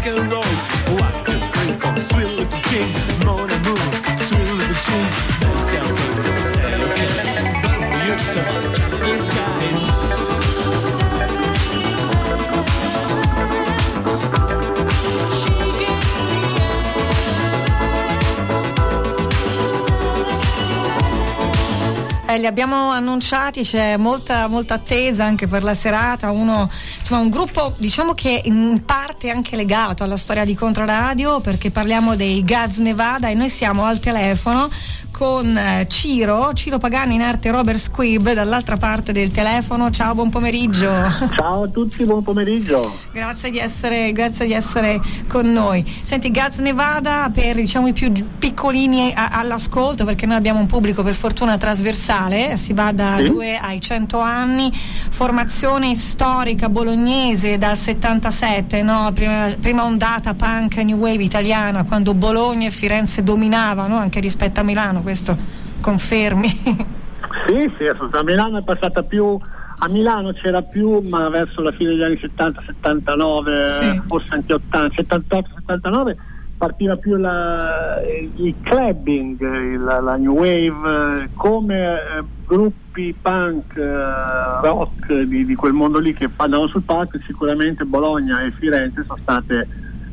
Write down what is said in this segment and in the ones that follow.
rock and roll. 1, 2, 3, 4, swill with the king, mon amour, swill with the king. That's how we say okay, but for you to Chinese sky. Li abbiamo annunciati, c'è molta attesa anche per la serata. Un gruppo diciamo che in parte è anche legato alla storia di Controradio, perché parliamo dei Gaz Nevada e noi siamo al telefono con Ciro Pagani, in arte Robert Squibb, dall'altra parte del telefono. Ciao, buon pomeriggio. Ciao a tutti, buon pomeriggio. Grazie di essere con noi. Senti, Gaz Nevada per i più piccolini all'ascolto, perché noi abbiamo un pubblico per fortuna trasversale, si va da 2 ai 100 anni, formazione storica bolognese dal 77, no? Prima ondata punk new wave italiana, quando Bologna e Firenze dominavano anche rispetto a Milano. Questo confermi? Sì, assolutamente. Milano è passata più, a Milano c'era più, ma verso la fine degli anni 70, 79, sì. Forse anche 80, 78, 79 partiva più il clubbing, la new wave, come gruppi punk, rock di quel mondo lì che andavano sul palco. Sicuramente Bologna e Firenze sono state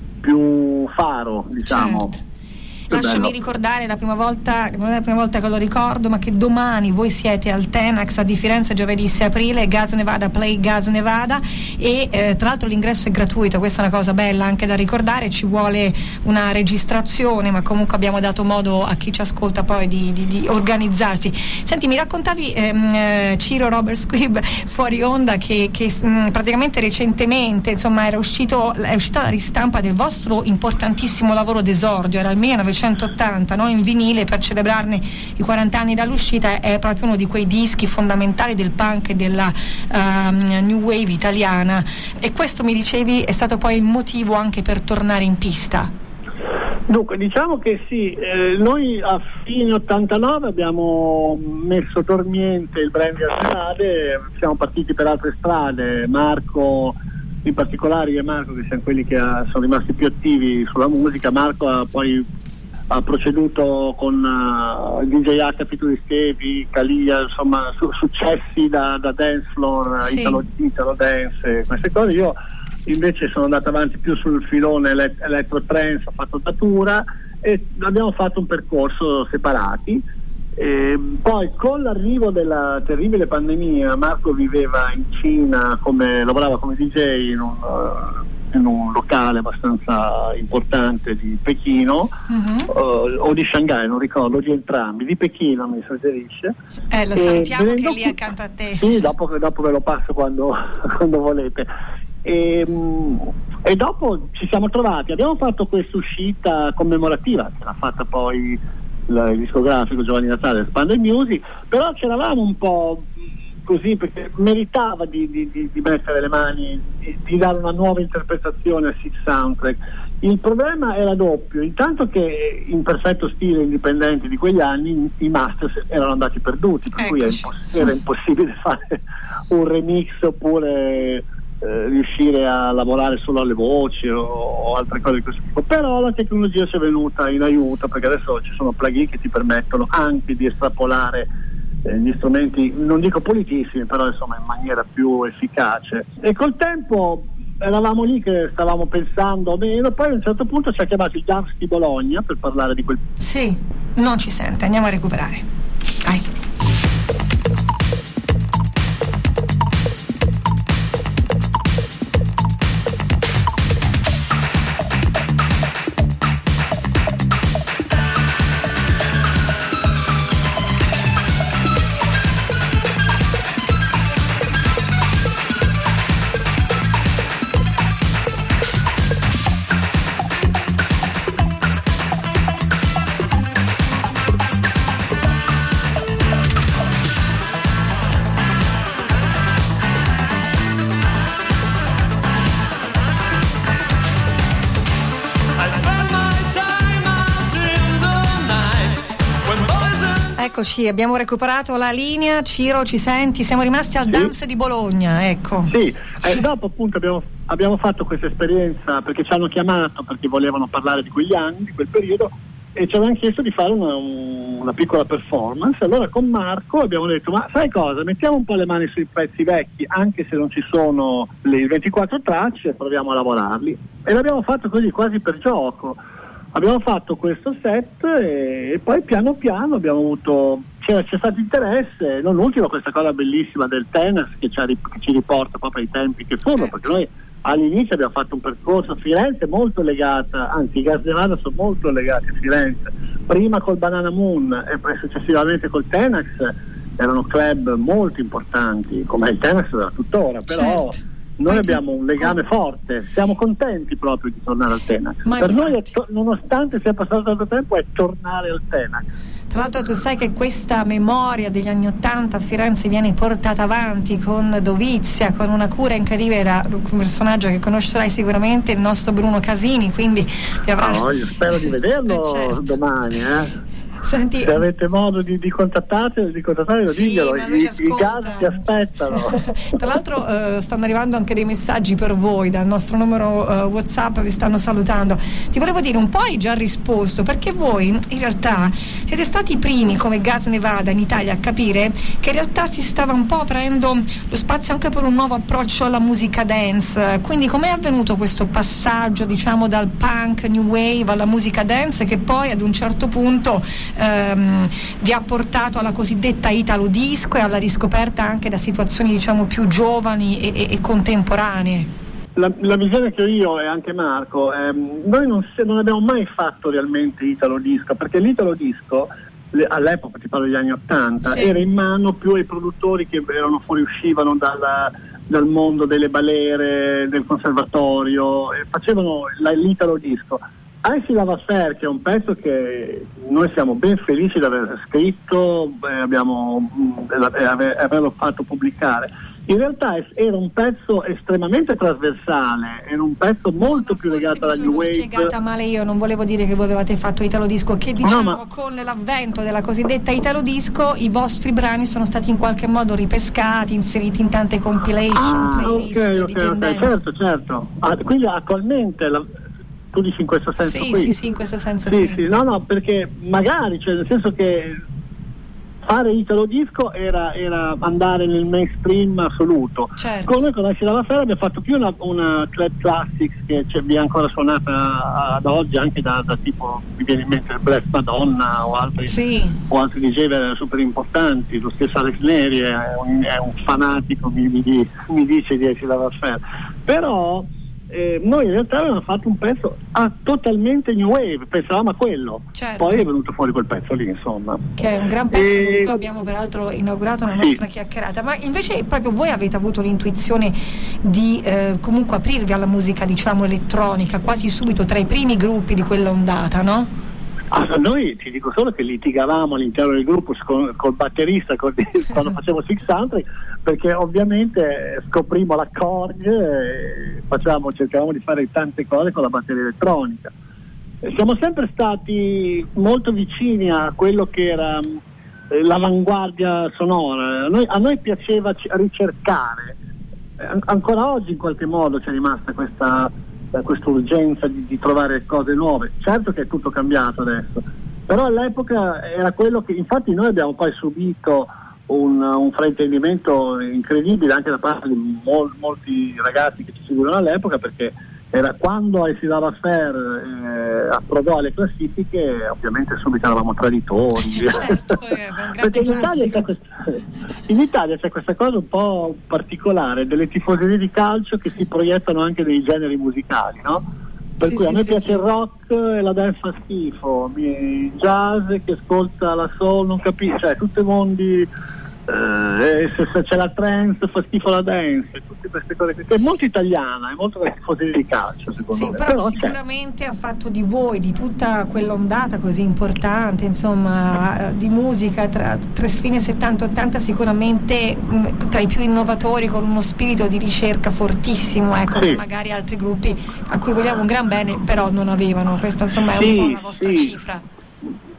più faro, diciamo. Certo. Lasciami ricordare, non è la prima volta che lo ricordo, ma che domani voi siete al Tenax di Firenze, giovedì 6 aprile, Gaz Nevada, Play Gaz Nevada, e tra l'altro l'ingresso è gratuito. Questa è una cosa bella anche da ricordare. Ci vuole una registrazione, ma comunque abbiamo dato modo a chi ci ascolta poi di organizzarsi. Senti, mi raccontavi Ciro Robert Squibb fuori onda che praticamente recentemente, insomma, è uscita la ristampa del vostro importantissimo lavoro d'esordio, era il 1980, no? In vinile, per celebrarne i 40 anni dall'uscita. È proprio uno di quei dischi fondamentali del punk e della new wave italiana, e questo, mi dicevi, è stato poi il motivo anche per tornare in pista. Dunque, diciamo che sì, noi a fine 89 abbiamo messo dormiente il brand di Arsenale, siamo partiti per altre strade. Marco, in particolare io e Marco, che siamo quelli che sono rimasti più attivi sulla musica. Marco ha proceduto con DJ H, Pitu di Stevi, Calia, insomma successi da dance floor, sì. Italo dance, queste cose. Io invece sono andato avanti più sul filone electro trance, ho fatto datura e abbiamo fatto un percorso separati. Poi con l'arrivo della terribile pandemia, Marco viveva in Cina, lavorava come DJ in un locale abbastanza importante di Pechino, o di Shanghai, non ricordo, di entrambi, di Pechino mi suggerisce. Lo salutiamo, che è lì accanto a te. Sì, dopo ve lo passo quando volete. E dopo ci siamo trovati, abbiamo fatto questa uscita commemorativa che l'ha fatta poi il discografico Giovanni Natale, Spandau Music, però c'eravamo un po' così, perché meritava di mettere le mani, di dare una nuova interpretazione a Six Soundtrack. Il problema era doppio: intanto che in perfetto stile indipendenti di quegli anni i masters erano andati perduti, per cui era impossibile fare un remix oppure riuscire a lavorare solo alle voci o altre cose di questo tipo. Però la tecnologia ci è venuta in aiuto, perché adesso ci sono plugin che ti permettono anche di estrapolare gli strumenti, non dico pulitissimi, però insomma in maniera più efficace. E col tempo eravamo lì che stavamo pensando bene, poi a un certo punto ci ha chiamato il Dance di Bologna per parlare di quel... Sì, non ci sente, andiamo a recuperare. Dai. Eccoci, abbiamo recuperato la linea. Ciro, ci senti? Siamo rimasti al Dams di Bologna, ecco. Sì, dopo appunto abbiamo fatto questa esperienza perché ci hanno chiamato, perché volevano parlare di quegli anni, di quel periodo, e ci avevano chiesto di fare una piccola performance. Allora con Marco abbiamo detto: ma sai cosa, mettiamo un po' le mani sui pezzi vecchi, anche se non ci sono le 24 tracce, proviamo a lavorarli. E l'abbiamo fatto così, quasi per gioco. Abbiamo fatto questo set e poi piano piano abbiamo avuto, c'è stato interesse, non ultimo questa cosa bellissima del tennis che ci riporta proprio ai tempi che furono, perché noi all'inizio abbiamo fatto un percorso a Firenze molto legata, anzi i Gas Nevada sono molto legati a Firenze, prima col Banana Moon e poi successivamente col Tenax. Erano club molto importanti, come il Tenax da tuttora, però noi abbiamo un legame forte, siamo contenti proprio di tornare al Tenax. Per noi, nonostante sia passato tanto tempo, è tornare al Tenax. Tra l'altro tu sai che questa memoria degli anni '80 a Firenze viene portata avanti con dovizia, con una cura incredibile da un personaggio che conoscerai sicuramente, il nostro Bruno Casini, quindi io spero di vederlo domani, Senti, se avete modo di contattarlo, diglielo, i gas ti aspettano. Tra l'altro stanno arrivando anche dei messaggi per voi dal nostro numero WhatsApp, vi stanno salutando. Ti volevo dire, un po' hai già risposto, perché voi in realtà siete stati i primi come Gas Nevada in Italia a capire che in realtà si stava un po' aprendo lo spazio anche per un nuovo approccio alla musica dance. Quindi com'è avvenuto questo passaggio, diciamo, dal punk new wave alla musica dance, che poi ad un certo punto vi ha portato alla cosiddetta Italo Disco e alla riscoperta anche da situazioni, diciamo, più giovani e contemporanee? La visione che ho io e anche Marco, noi non abbiamo mai fatto realmente Italo Disco, perché l'Italo Disco all'epoca, ti parlo degli anni '80, era in mano più ai produttori che fuoriuscivano dal mondo delle balere, del conservatorio, e facevano l'Italo Disco. I See Love Affair, che è un pezzo che noi siamo ben felici di aver scritto, averlo fatto pubblicare. In realtà era un pezzo estremamente trasversale, era un pezzo molto più legato alla new wave. Spiegata male io, non volevo dire che voi avevate fatto Italo Disco, che diciamo con l'avvento della cosiddetta Italo Disco i vostri brani sono stati in qualche modo ripescati, inseriti in tante compilation, playlist di tendenze. Certo. Quindi attualmente tu dici in questo senso qui? Sì, in questo senso sì, no, perché magari, cioè nel senso che fare Italo Disco era andare nel mainstream assoluto. Certo. Come con I See Love Affair abbiamo fatto più una club classics che vi è ancora suonata ad oggi, anche da tipo, mi viene in mente il Bless Madonna o altri DJ super importanti. Lo stesso Alex Neri è un fanatico, mi dice di I See Love Affair, però noi in realtà avevamo fatto un pezzo totalmente new wave, pensavamo a quello, poi è venuto fuori quel pezzo lì, insomma, che è un gran pezzo con cui abbiamo peraltro inaugurato la nostra chiacchierata. Ma invece proprio voi avete avuto l'intuizione di comunque aprirvi alla musica, diciamo, elettronica quasi subito, tra i primi gruppi di quella ondata, no? Noi ti dico solo che litigavamo all'interno del gruppo col batterista quando facevo Six Soundtrack, perché ovviamente scoprimo la Korg e cercavamo di fare tante cose con la batteria elettronica. Siamo sempre stati molto vicini a quello che era l'avanguardia sonora. A noi piaceva ricercare, ancora oggi in qualche modo c'è rimasta questa urgenza di trovare cose nuove. Certo che è tutto cambiato adesso, però all'epoca era quello che, infatti, noi abbiamo poi subito un fraintendimento incredibile anche da parte di molti ragazzi che ci seguivano all'epoca, perché era quando I See Love Affair approdò alle classifiche, ovviamente subito eravamo traditori. Certo, perché in Italia c'è questa cosa un po' particolare delle tifoserie di calcio che si proiettano anche nei generi musicali, no? Per cui a me piace il rock e la dance fa schifo, il jazz che ascolta la soul non capisce, cioè tutti i mondi, se c'è la trance fa schifo la dance, tutte queste cose che è molto italiana, è molto tifoseria di calcio, secondo me. Però sicuramente ha fatto di voi, di tutta quell'ondata così importante, insomma, di musica tra fine 70-80, sicuramente tra i più innovatori, con uno spirito di ricerca fortissimo, che magari altri gruppi a cui vogliamo un gran bene però non avevano. Questa insomma è un po' la vostra cifra.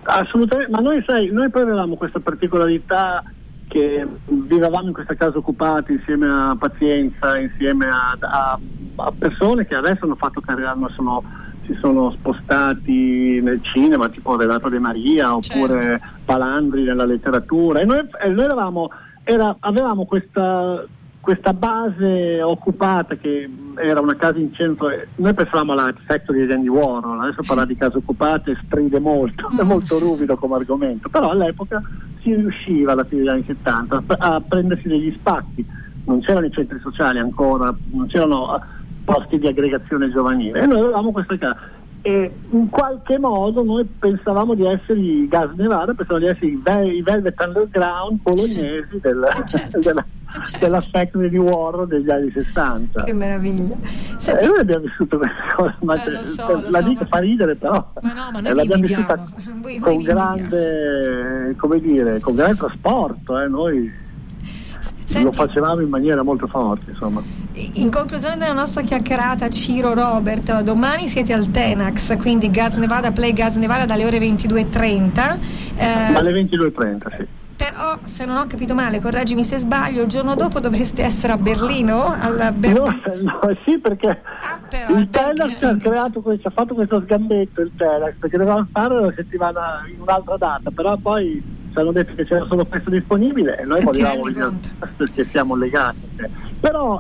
Assolutamente, ma noi poi avevamo questa particolarità che vivevamo in questa casa occupata insieme a Pazienza, insieme a persone che adesso hanno fatto carriera, si sono spostati nel cinema, tipo Renato De Maria oppure certo. Palandri nella letteratura, e noi avevamo questa base occupata che era una casa in centro. Noi pensavamo alla Factory di Andy Warhol, adesso parlare di case occupate stride molto, è molto ruvido come argomento, però all'epoca si riusciva alla fine degli anni 70 a prendersi degli spazi, non c'erano i centri sociali ancora, non c'erano posti di aggregazione giovanile, e noi avevamo questa casa, e in qualche modo noi pensavamo di essere i Gas Nevada, pensavamo di essere i Velvet Underground bolognesi della Factory di Warhol degli anni 60. Che meraviglia. Senti, noi abbiamo vissuto questa cosa, ma dico, fa ridere, però ma noi l'abbiamo vissuta con grande, come dire, con grande trasporto, noi. Senti, lo facevamo in maniera molto forte, insomma. In conclusione della nostra chiacchierata, Ciro, Robert, domani siete al Tenax, quindi Gas Nevada, Play Gas Nevada dalle ore 22:30. Dalle 22:30, sì. Però, se non ho capito male, correggimi se sbaglio, il giorno dopo dovreste essere a Berlino? No, sì, perché il Tenax ha fatto questo sgambetto, il Tenax, perché dovevamo fare la settimana in un'altra data, però poi ci hanno detto che c'era solo questo disponibile e noi volevamo vedere, perché siamo legati. Però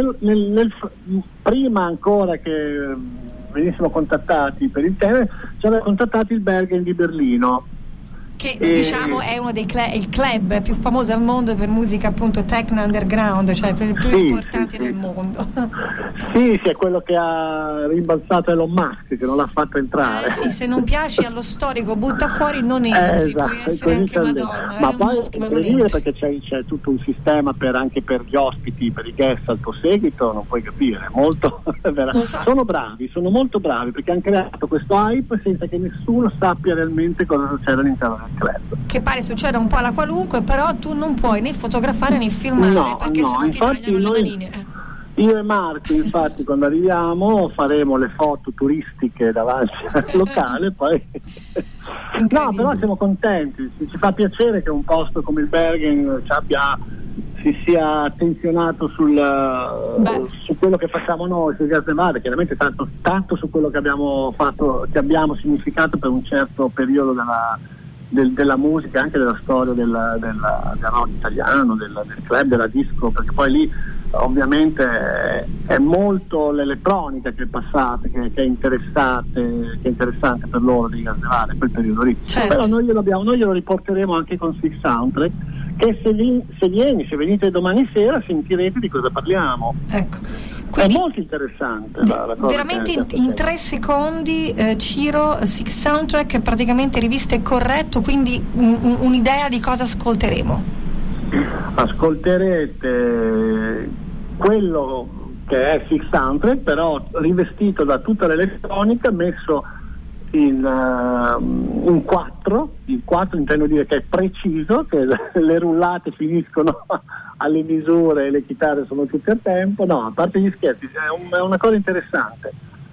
prima ancora che venissimo contattati per il Tenax, ci aveva contattati il Bergen di Berlino, che diciamo è uno dei il club più famoso al mondo per musica appunto techno underground, cioè per i più importanti del mondo. Sì, è quello che ha rimbalzato Elon Musk, che non l'ha fatto entrare. Sì, se non piaci allo storico butta fuori, non entri, esatto, puoi essere anche Madonna. Ma poi è incredibile perché c'è tutto un sistema anche per gli ospiti, per i guest al tuo seguito, non puoi capire, molto sono bravi, sono molto bravi, perché hanno creato questo hype senza che nessuno sappia realmente cosa succede all'interno del club. Che pare succeda un po' alla qualunque, però tu non puoi né fotografare né filmare, perché sennò ti tagliano le manine. Io e Marco, infatti, quando arriviamo faremo le foto turistiche davanti al locale, poi no, però siamo contenti, ci fa piacere che un posto come il Bergen si sia attenzionato su quello che facciamo noi, sul Gas Nevada, chiaramente tanto su quello che abbiamo fatto, che abbiamo significato per un certo periodo della musica, anche della storia del rock italiano, del club, della disco, perché poi lì ovviamente è molto l'elettronica che è passata, che è interessante per loro di Gas Nevada, quel periodo lì. Certo. Però noi glielo riporteremo anche con Six Soundtrack, che se venite domani sera sentirete di cosa parliamo. Ecco. Quindi, è molto interessante la cosa. Veramente in 3 secondi, Ciro, Six Soundtrack praticamente rivisto e corretto, quindi un'idea di cosa ascolteremo? Ascolterete quello che è Six Soundtrack, però rivestito da tutta l'elettronica, messo in 4. Il 4 intendo dire che è preciso, che le rullate finiscono alle misure e le chitarre sono tutte a tempo. No, a parte gli scherzi, è una cosa interessante,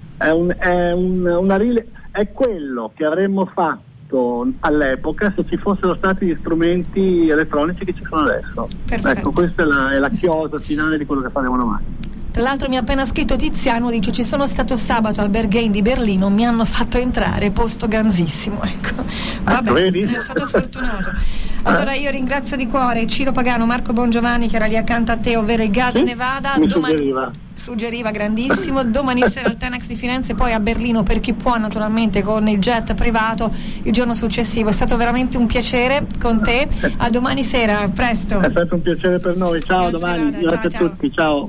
è quello che avremmo fatto all'epoca se ci fossero stati gli strumenti elettronici che ci sono adesso. Perfetto. Ecco, questa è la chiosa finale di quello che faremo domani. Tra l'altro mi ha appena scritto Tiziano, dice: ci sono stato sabato al Berghain di Berlino, mi hanno fatto entrare, posto ganzissimo, ecco. Vabbè, è stato fortunato. Allora io ringrazio di cuore Ciro Pagano, Marco Bongiovanni, che era lì accanto a te, ovvero i Gas Nevada. Suggeriva, grandissimo. Domani sera al Tenax di Firenze, poi a Berlino per chi può, naturalmente con il jet privato il giorno successivo. È stato veramente un piacere con te. A domani sera, a presto. È stato un piacere per noi. Ciao, domani. Grazie a tutti. Ciao.